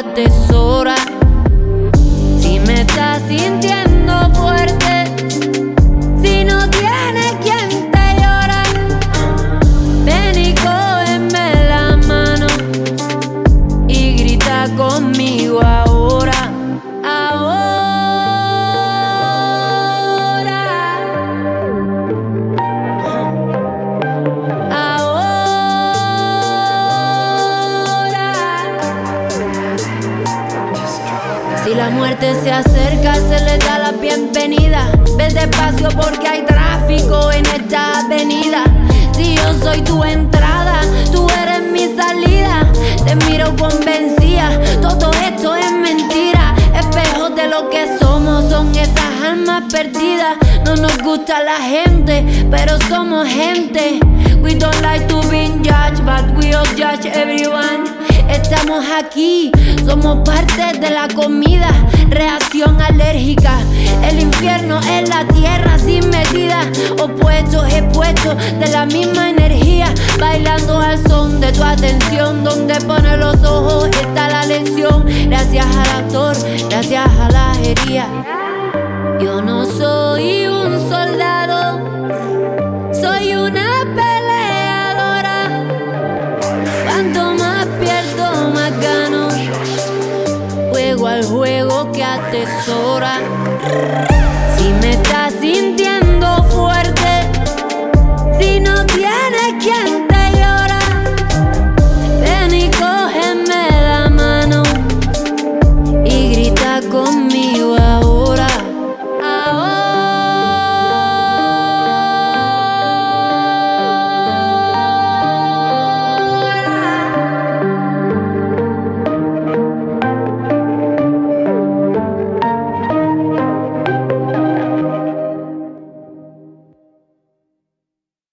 atesora. Si me estás sintiendo fuerte, si no tienes quien te llora, ven y cógeme la mano y grita conmigo ahora. Si la muerte se acerca, se le da la bienvenida. Ve despacio porque hay tráfico en esta avenida. Si yo soy tu entrada, tú eres mi salida. Te miro convencida, todo esto es mentira. Espejos de lo que somos, son esas almas perdidas. No nos gusta la gente, pero somos gente. We don't like to be judged, but we all judge everyone. Estamos aquí, somos parte de la comida. Reacción alérgica, el infierno es la tierra sin medida. Opuestos, expuestos de la misma energía, bailando al son de tu atención. Donde pone los ojos está la lección. Gracias al actor, gracias a la herida. Yo no soy un soldado, soy una peleadora. Cuanto más pierdo, más gano. Juego al juego que atesora. Si me estás sintiendo